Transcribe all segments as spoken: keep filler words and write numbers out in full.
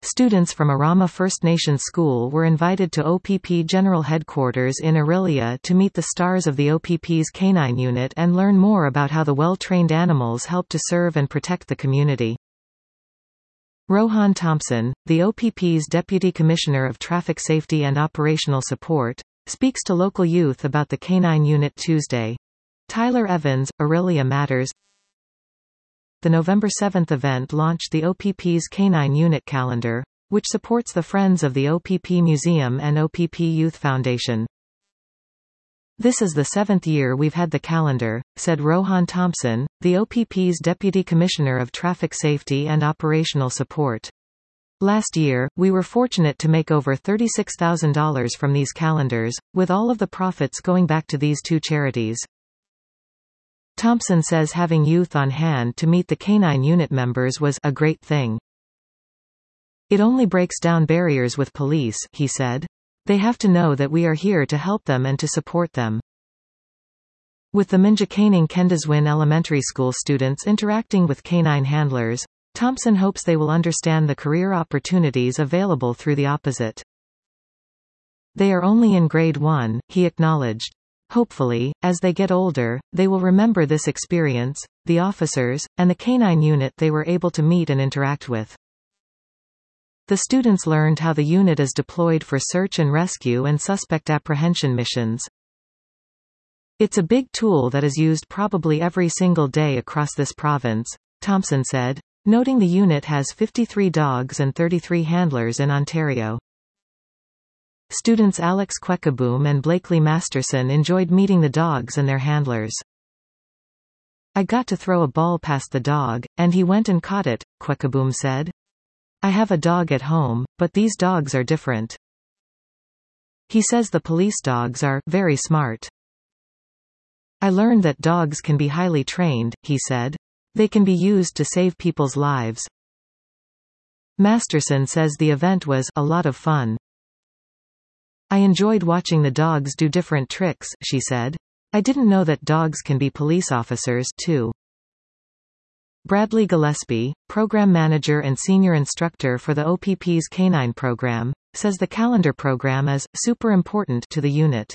Students from Arama First Nations School were invited to O P P General Headquarters in Orillia to meet the stars of the O P P's canine unit and learn more about how the well-trained animals help to serve and protect the community. Rohan Thompson, the O P P's Deputy Commissioner of Traffic Safety and Operational Support, speaks to local youth about the canine unit Tuesday. Tyler Evans, Orillia Matters. The November seventh event launched the O P P's Canine Unit Calendar, which supports the Friends of the O P P Museum and O P P Youth Foundation. This is the seventh year we've had the calendar, said Rohan Thompson, the O P P's Deputy Commissioner of Traffic Safety and Operational Support. Last year, we were fortunate to make over thirty-six thousand dollars from these calendars, with all of the profits going back to these two charities. Thompson says having youth on hand to meet the canine unit members was a great thing. It only breaks down barriers with police, he said. They have to know that we are here to help them and to support them. With the Minjakaning Kendaswin Elementary School students interacting with canine handlers, Thompson hopes they will understand the career opportunities available through the opposite. They are only in grade one, he acknowledged. Hopefully, as they get older, they will remember this experience, the officers, and the canine unit they were able to meet and interact with. The students learned how the unit is deployed for search and rescue and suspect apprehension missions. It's a big tool that is used probably every single day across this province, Thompson said, noting the unit has fifty-three dogs and thirty-three handlers in Ontario. Students Alex Kwekaboom and Blakely Masterson enjoyed meeting the dogs and their handlers. I got to throw a ball past the dog, and he went and caught it, Kwekaboom said. I have a dog at home, but these dogs are different. He says the police dogs are very smart. I learned that dogs can be highly trained, he said. They can be used to save people's lives. Masterson says the event was a lot of fun. I enjoyed watching the dogs do different tricks, she said. I didn't know that dogs can be police officers, too. Bradley Gillespie, program manager and senior instructor for the O P P's Canine program, says the calendar program is super important to the unit.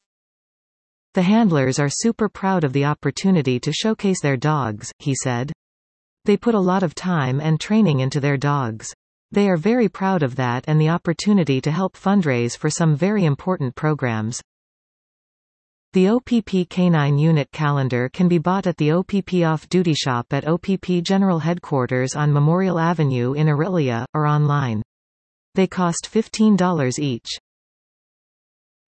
The handlers are super proud of the opportunity to showcase their dogs, he said. They put a lot of time and training into their dogs. They are very proud of that and the opportunity to help fundraise for some very important programs. The O P P Canine Unit Calendar can be bought at the O P P Off-Duty Shop at O P P General Headquarters on Memorial Avenue in Orillia, or online. They cost fifteen dollars each.